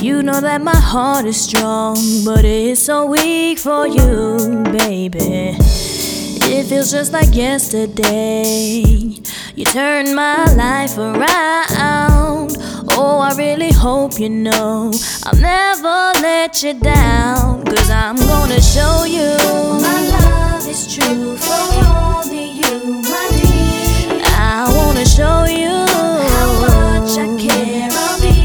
You know that my heart is strong, but it's so weak for you, baby. It feels just like yesterday. You turned my life around. Oh, I really hope you know I'll never let you down. 'Cause I'm gonna show you my love is true.